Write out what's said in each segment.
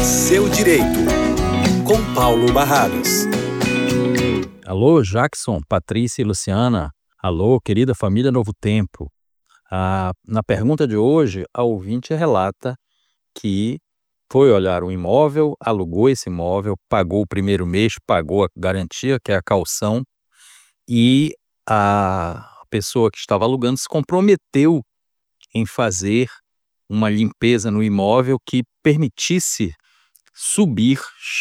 Seu Direito, com Paulo Barradas. Alô, Jackson, Patrícia e Luciana. Alô, querida família Novo Tempo. Na pergunta de hoje, a ouvinte relata que foi olhar um imóvel, alugou esse imóvel, pagou o primeiro mês, pagou a garantia, que é a caução, e a pessoa que estava alugando se comprometeu em fazer uma limpeza no imóvel que permitisse subir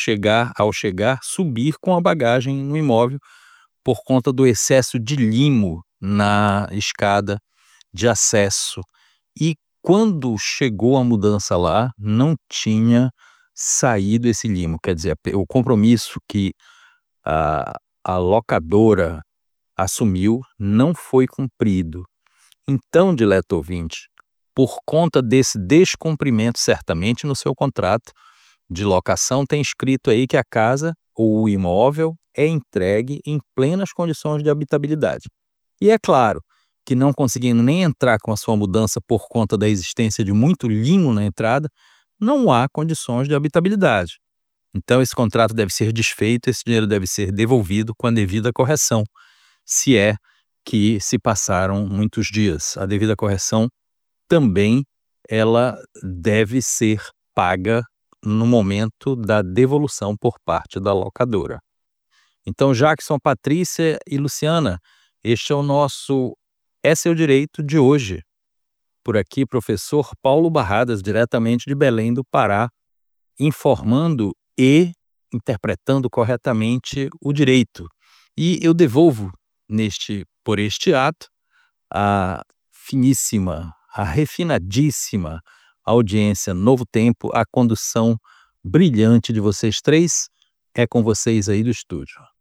com a bagagem no imóvel por conta do excesso de limo na escada de acesso. E quando chegou a mudança lá, não tinha saído esse limo. Quer dizer, o compromisso que a locadora assumiu não foi cumprido. Então, dileto ouvinte, por conta desse descumprimento, certamente no seu contrato de locação tem escrito aí que a casa ou o imóvel é entregue em plenas condições de habitabilidade. E é claro que não conseguindo nem entrar com a sua mudança por conta da existência de muito limo na entrada, não há condições de habitabilidade. Então esse contrato deve ser desfeito, esse dinheiro deve ser devolvido com a devida correção, se é que se passaram muitos dias. A devida correção também ela deve ser paga no momento da devolução por parte da locadora. Então, Jackson, Patrícia e Luciana, este é o nosso É Seu Direito de hoje. Por aqui, professor Paulo Barradas, diretamente de Belém do Pará, informando e interpretando corretamente o direito. E eu devolvo por este ato a finíssima, a refinadíssima audiência Novo Tempo, a condução brilhante de vocês três. É com vocês aí do estúdio.